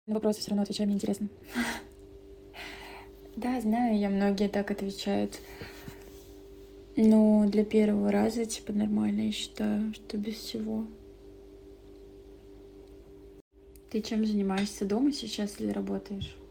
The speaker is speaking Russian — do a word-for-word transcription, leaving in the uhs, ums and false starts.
На вопросы все равно отвечаю, мне интересно. Да, знаю я, многие так отвечают. Но для первого раза, типа, нормально, я считаю, что без всего. Ты чем занимаешься дома сейчас или работаешь?